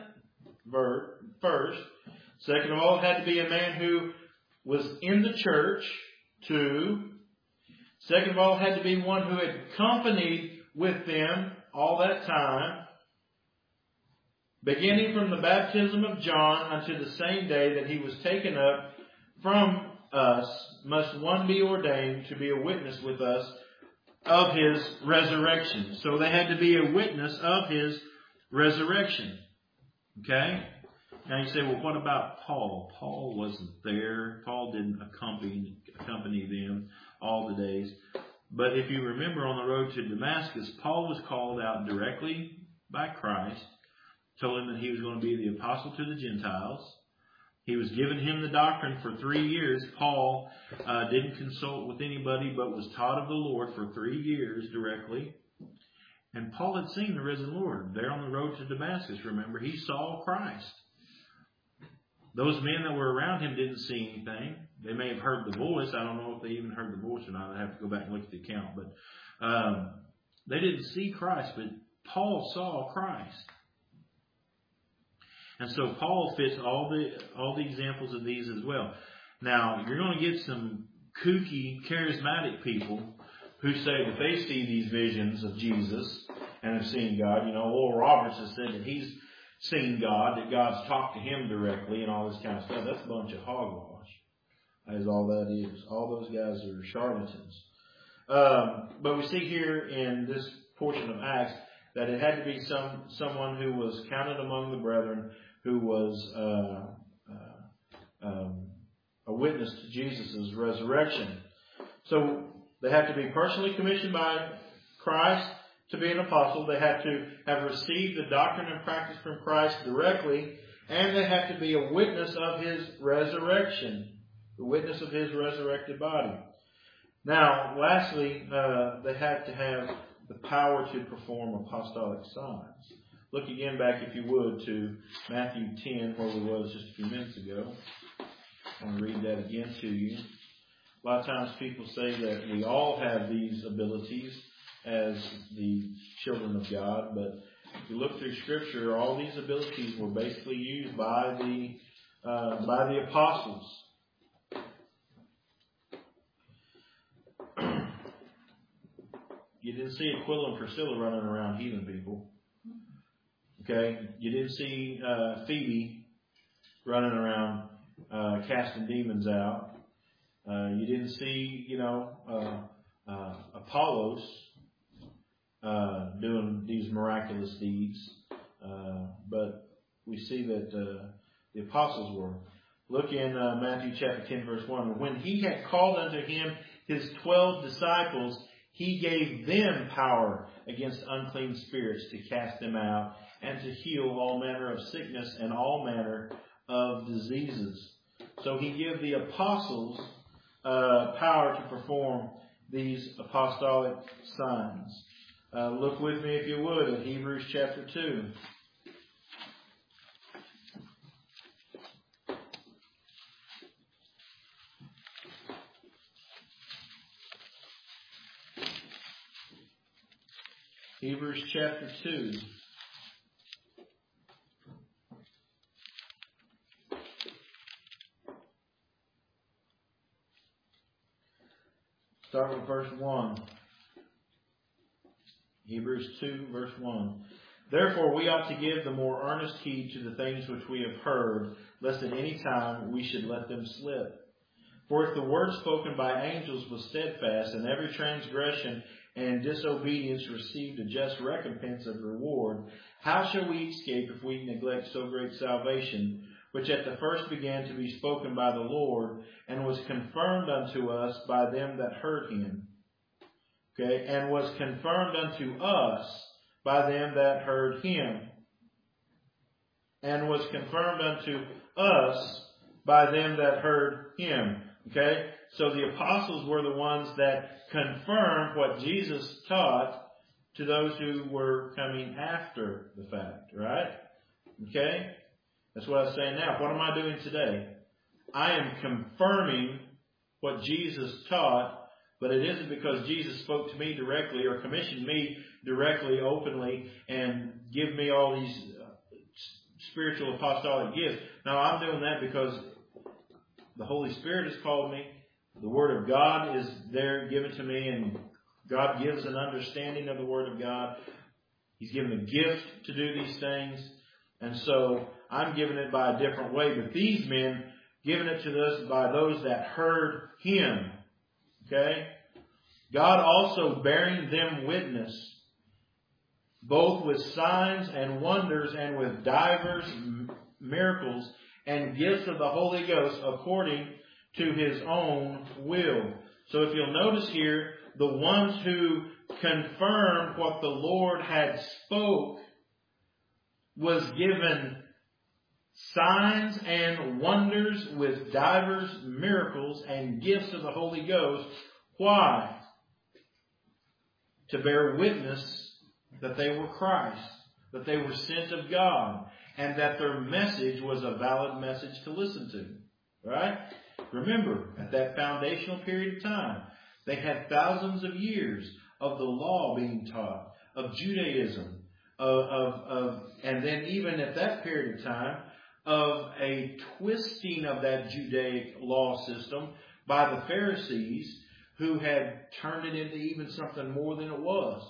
first. Second of all, it had to be a man who was in the church. Two. Second of all, it had to be one who had companied with them all that time. Beginning from the baptism of John unto the same day that he was taken up from us, must one be ordained to be a witness with us of his resurrection. So they had to be a witness of his resurrection. Okay? Now you say, well, what about Paul? Paul wasn't there. Paul didn't accompany, accompany them all the days. But if you remember on the road to Damascus, Paul was called out directly by Christ, told him that he was going to be the apostle to the Gentiles. He was giving him the doctrine for three years. Paul uh, didn't consult with anybody but was taught of the Lord for three years directly. And Paul had seen the risen Lord there on the road to Damascus. Remember, he saw Christ. Those men that were around him didn't see anything. They may have heard the voice. I don't know if they even heard the voice or not. I'd have to go back and look at the account. But um, they didn't see Christ, but Paul saw Christ. And so Paul fits all the all the examples of these as well. Now, you're going to get some kooky, charismatic people who say that they see these visions of Jesus and have seen God. You know, Oral Roberts has said that he's seen God, that God's talked to him directly and all this kind of stuff. That's a bunch of hogwash. That is all that is. All those guys are charlatans. Um, but we see here in this portion of Acts that it had to be some someone who was counted among the brethren, who was uh, uh, um, a witness to Jesus' resurrection. So they have to be personally commissioned by Christ to be an apostle. They have to have received the doctrine and practice from Christ directly. And they have to be a witness of His resurrection. The witness of His resurrected body. Now, lastly, uh, they have to have the power to perform apostolic signs. Look again back, if you would, to Matthew ten, where we was just a few minutes ago. I want to read that again to you. A lot of times people say that we all have these abilities as the children of God, but if you look through Scripture, all these abilities were basically used by the uh, by the apostles. You didn't see Aquila and Priscilla running around healing people. Okay, you didn't see uh, Phoebe running around uh, casting demons out. Uh, you didn't see, you know, uh, uh, Apollos uh, doing these miraculous deeds. Uh, but we see that uh, the apostles were. Look in uh, Matthew chapter ten, verse one. When he had called unto him his twelve disciples, He gave them power against unclean spirits to cast them out and to heal all manner of sickness and all manner of diseases. So he gave the apostles uh, power to perform these apostolic signs. Uh, look with me, if you would, at Hebrews chapter two. Hebrews chapter two. Start with verse one. Hebrews two, verse one. Therefore we ought to give the more earnest heed to the things which we have heard, lest at any time we should let them slip. For if the word spoken by angels was steadfast, and every transgression and disobedience received a just recompense of reward, how shall we escape if we neglect so great salvation, which at the first began to be spoken by the Lord, and was confirmed unto us by them that heard him? Okay, and was confirmed unto us by them that heard him. And was confirmed unto us by them that heard him. Okay, so the apostles were the ones that confirmed what Jesus taught to those who were coming after the fact, right? Okay, that's what I was saying now. What am I doing today? I am confirming what Jesus taught, but it isn't because Jesus spoke to me directly or commissioned me directly, openly, and give me all these spiritual apostolic gifts. No, I'm doing that because the Holy Spirit has called me. The Word of God is there given to me, and God gives an understanding of the Word of God. He's given a gift to do these things. And so I'm giving it by a different way. But these men, giving it to us by those that heard him. Okay? God also bearing them witness, both with signs and wonders and with divers miracles and gifts of the Holy Ghost according to his own will. So if you'll notice here, the ones who confirmed what the Lord had spoke was given signs and wonders with divers miracles and gifts of the Holy Ghost. Why? To bear witness that they were Christ, that they were sent of God, and that their message was a valid message to listen to. Right? Remember, at that foundational period of time, they had thousands of years of the law being taught, of Judaism, of, of, of and then even at that period of time, of a twisting of that Judaic law system by the Pharisees, who had turned it into even something more than it was.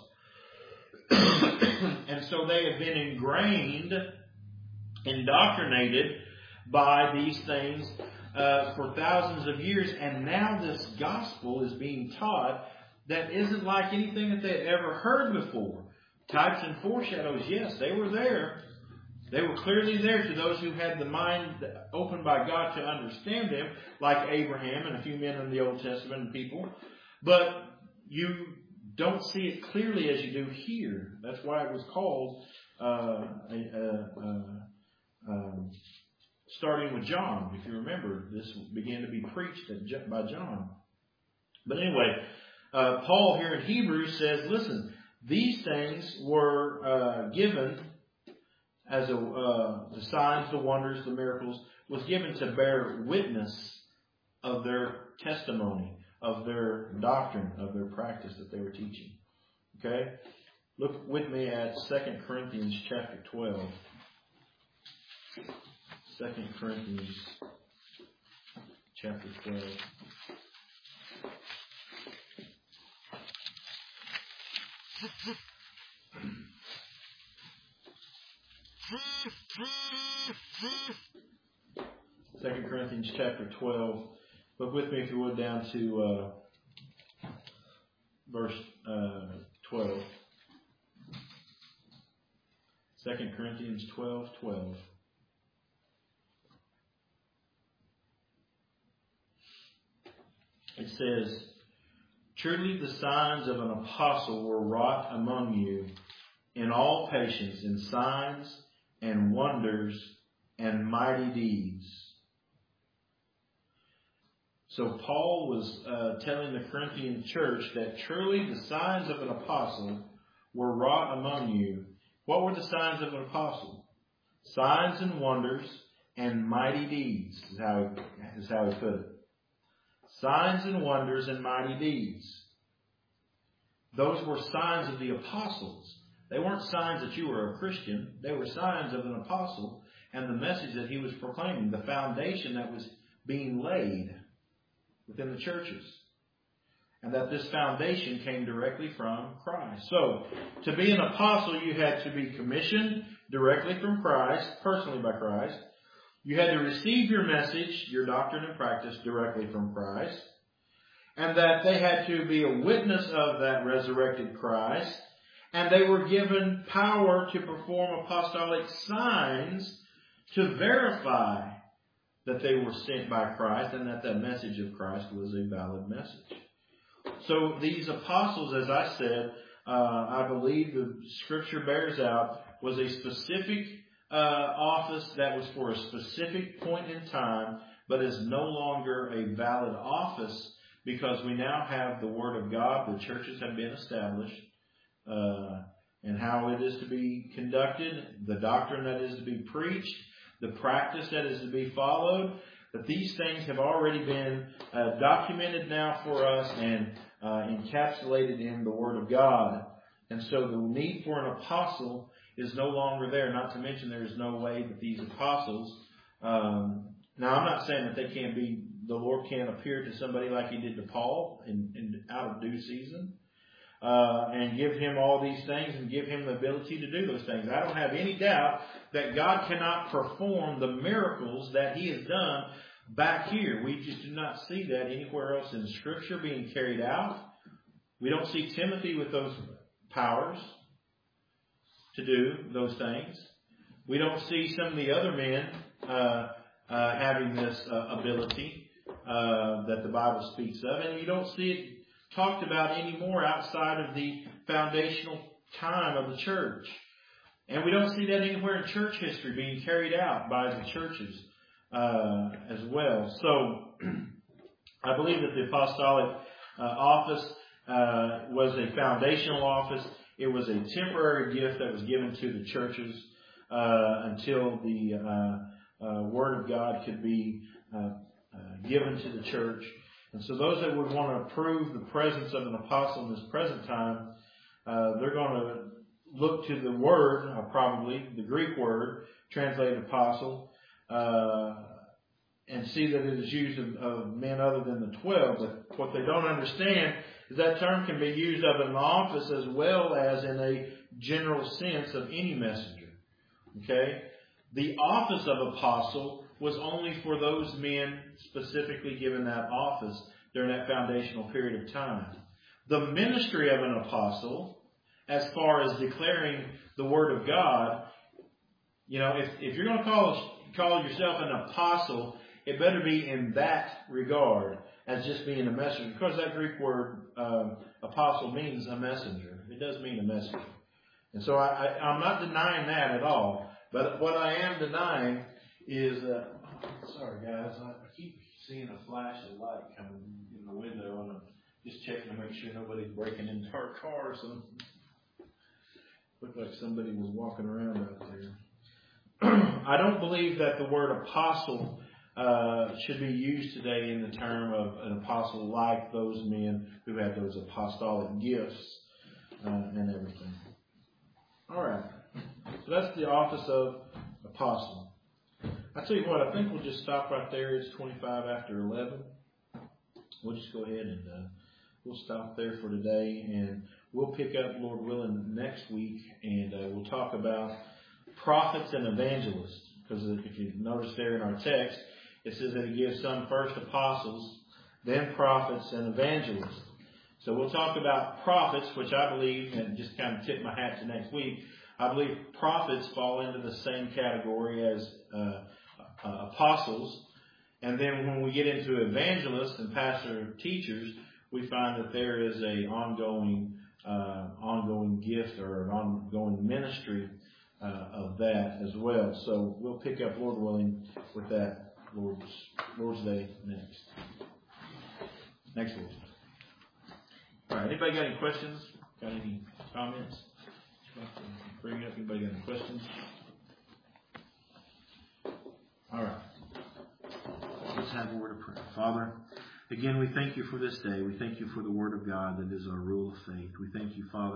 And so they have been ingrained, indoctrinated by these things uh, for thousands of years. And now this gospel is being taught that isn't like anything that they had ever heard before. Types and foreshadows, yes, they were there. They were clearly there to those who had the mind opened by God to understand them, like Abraham and a few men in the Old Testament people. But you don't see it clearly as you do here. That's why it was called uh, uh, uh, um, starting with John. If you remember, this began to be preached by John. But anyway, uh, Paul here in Hebrews says, listen, these things were uh, given as a, uh, the signs, the wonders, the miracles, was given to bear witness of their testimony, of their doctrine, of their practice that they were teaching. Okay? Look with me at Second Corinthians chapter twelve. Second Corinthians chapter twelve. Second Corinthians chapter twelve. Look with me, if you would, down to uh, verse uh, twelve. Second Corinthians twelve, twelve. It says, Truly the signs of an apostle were wrought among you in all patience, in signs and wonders and mighty deeds. So Paul was uh, telling the Corinthian church that truly the signs of an apostle were wrought among you. What were the signs of an apostle? Signs and wonders and mighty deeds is how he, is how he put it. Signs and wonders and mighty deeds. Those were signs of the apostles. They weren't signs that you were a Christian. They were signs of an apostle and the message that he was proclaiming, the foundation that was being laid within the churches. And that this foundation came directly from Christ. So, to be an apostle, you had to be commissioned directly from Christ, personally by Christ. You had to receive your message, your doctrine and practice directly from Christ. And that they had to be a witness of that resurrected Christ. And they were given power to perform apostolic signs to verify that they were sent by Christ and that the message of Christ was a valid message. So these apostles, as I said, uh, I believe the Scripture bears out, was a specific uh, office that was for a specific point in time, but is no longer a valid office because we now have the Word of God. The churches have been established. Uh, and how it is to be conducted, the doctrine that is to be preached, the practice that is to be followed, that these things have already been uh, documented now for us and uh, encapsulated in the Word of God. And so the need for an apostle is no longer there, not to mention there is no way that these apostles, um, now I'm not saying that they can't be, the Lord can't appear to somebody like He did to Paul in, in out of due season. Uh, and give him all these things and give him the ability to do those things. I don't have any doubt that God cannot perform the miracles that He has done back here. We just do not see that anywhere else in Scripture being carried out. We don't see Timothy with those powers to do those things. We don't see some of the other men uh, uh, having this uh, ability uh, that the Bible speaks of. And you don't see it talked about anymore outside of the foundational time of the church. And we don't see that anywhere in church history being carried out by the churches uh, as well. So I believe that the apostolic uh, office uh, was a foundational office. It was a temporary gift that was given to the churches uh, until the uh, uh, Word of God could be uh, uh, given to the church. And so those that would want to prove the presence of an apostle in this present time, uh, they're going to look to the word, uh, probably the Greek word, translated apostle, uh, and see that it is used of, of men other than the twelve. But what they don't understand is that term can be used of an office as well as in a general sense of any messenger. Okay? The office of apostle was only for those men specifically given that office during that foundational period of time. The ministry of an apostle, as far as declaring the Word of God, you know, if, if you're going to call, call yourself an apostle, it better be in that regard as just being a messenger. Because that Greek word, um, apostle, means a messenger. It does mean a messenger. And so I, I, I'm not denying that at all. But what I am denying is, uh, sorry guys, I keep seeing a flash of light coming in the window, and I'm just checking to make sure nobody's breaking into our car or something. Looked like somebody was walking around out there. I don't believe that the word apostle uh, should be used today in the term of an apostle like those men who had those apostolic gifts uh, and everything. All right. So that's the office of apostle. I tell you what, I think we'll just stop right there. It's twenty-five after eleven. We'll just go ahead and uh, we'll stop there for today, and we'll pick up, Lord willing, next week, and uh, we'll talk about prophets and evangelists. Because if you notice there in our text, it says that He gives some first apostles, then prophets and evangelists. So we'll talk about prophets, which I believe, and just kind of tip my hat to next week, I believe prophets fall into the same category as uh, uh, apostles. And then when we get into evangelists and pastor teachers, we find that there is a ongoing, uh, ongoing gift or an ongoing ministry uh, of that as well. So we'll pick up, Lord willing, with that Lord's Lord's Day next. Next week. All right. Anybody got any questions? Got any comments? Bring up. Anybody got any questions? All right. Let's have a word of prayer. Father, again, we thank you for this day. We thank you for the Word of God that is our rule of faith. We thank you, Father.